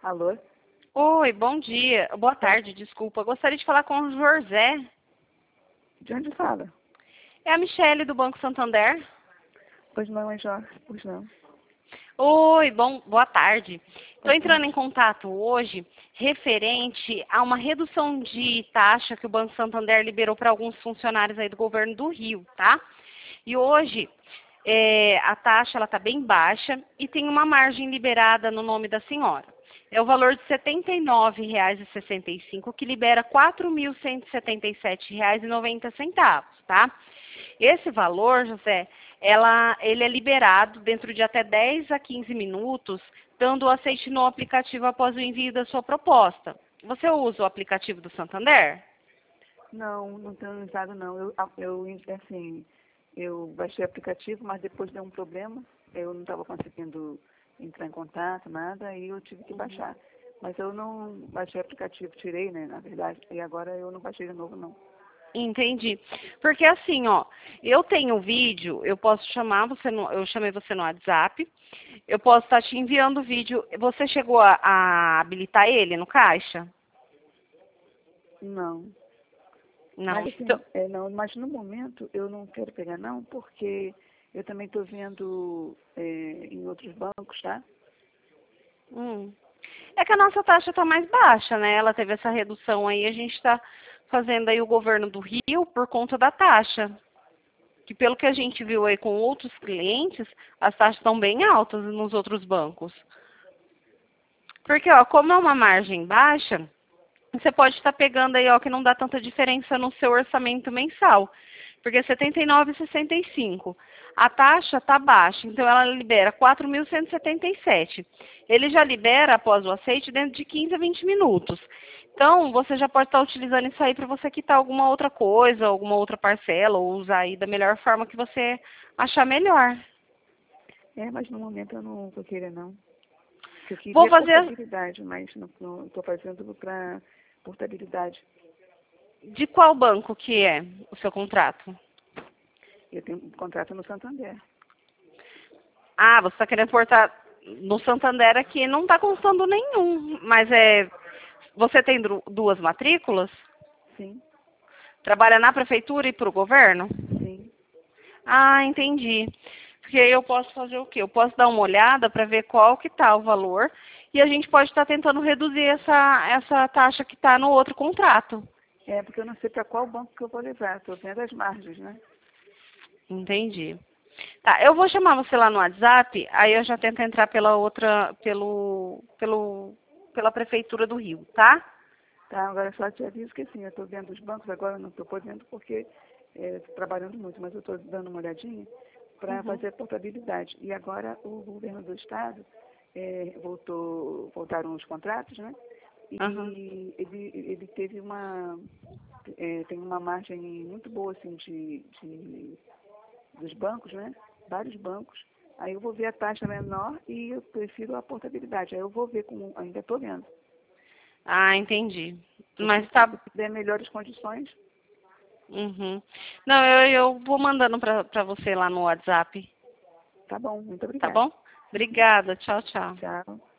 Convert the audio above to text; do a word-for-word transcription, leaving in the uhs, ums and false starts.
Alô? Oi, bom dia. Boa tarde, desculpa. Gostaria de falar com o José. De onde fala? É a Michele do Banco Santander. Pois não, é Jorge. Pois não. Oi, bom, boa tarde. Estou Boa entrando tarde. em contato hoje referente a uma redução de taxa que o Banco Santander liberou para alguns funcionários aí do governo do Rio, tá? E hoje é, a taxa ela está bem baixa e tem uma margem liberada no nome da senhora. É o valor de setenta e nove reais e sessenta e cinco centavos, que libera quatro mil cento e setenta e sete reais e noventa centavos, tá? Esse valor, José, ela, ele é liberado dentro de até dez a quinze minutos, dando o aceite no aplicativo após o envio da sua proposta. Você usa o aplicativo do Santander? Não, não tenho usado não. Eu, eu, assim, eu baixei o aplicativo, mas depois deu um problema. Eu não estava conseguindo entrar em contato, nada, e eu tive que baixar. Mas eu não baixei o aplicativo, tirei, né, na verdade, e agora eu não baixei de novo, não. Entendi. Porque assim, ó, eu tenho o vídeo, eu posso chamar você no, eu chamei você no WhatsApp, eu posso estar te enviando o vídeo. Você chegou a, a habilitar ele no caixa? Não. Não. Mas assim, Então, é, não, mas no momento eu não quero pegar não, porque eu também estou vendo é, em outros bancos, tá? hum. É que a nossa taxa está mais baixa, né? Ela teve essa redução aí, a gente está fazendo aí o governo do Rio por conta da taxa. Que pelo que a gente viu aí com outros clientes, as taxas estão bem altas nos outros bancos. Porque, ó, como é uma margem baixa, você pode estar pegando aí, ó, que não dá tanta diferença no seu orçamento mensal. Porque setenta e nove reais e sessenta e cinco centavos. A taxa está baixa, então ela libera quatro mil cento e setenta e sete. Ele já libera após o aceite dentro de quinze a vinte minutos. Então, você já pode estar utilizando isso aí para você quitar alguma outra coisa, alguma outra parcela, ou usar aí da melhor forma que você achar melhor. É, mas no momento eu não vou querer não. Eu Vou queria fazer portabilidade, mas não estou fazendo para portabilidade. de qual banco que é o seu contrato? Eu tenho um contrato no Santander. Ah, você está querendo portar no Santander aqui, não está constando nenhum. Mas é, você tem dru- duas matrículas? Sim, Trabalha na prefeitura e para o governo? sim. Ah, entendi. Porque aí eu posso fazer o quê? Eu posso dar uma olhada para ver qual que está o valor e a gente pode estar tentando reduzir essa, essa taxa que está no outro contrato. É, porque eu não sei para qual banco que eu vou levar. Estou vendo as margens, né? Entendi. Tá, eu vou chamar você lá no WhatsApp, aí eu já tento entrar pela outra, pelo, pelo, pela prefeitura do Rio, tá? Tá, agora só te aviso que assim, eu estou vendo os bancos, agora não estou podendo porque estou trabalhando muito, mas eu estou dando uma olhadinha para Uhum. fazer a portabilidade. E agora o governo do estado é, voltou, voltaram os contratos, né? Aham. E ele, ele teve uma, é, tem uma margem muito boa assim de, de dos bancos, né? Vários bancos. Aí eu vou ver a taxa menor e eu prefiro a portabilidade. Aí eu vou ver como ainda estou vendo. Ah, entendi. Se, se Mas tá. se der melhores condições, Uhum. Não, eu, eu vou mandando pra, pra você lá no WhatsApp, tá bom. Muito tá obrigada. bom? Obrigada. Tchau, tchau. Tchau.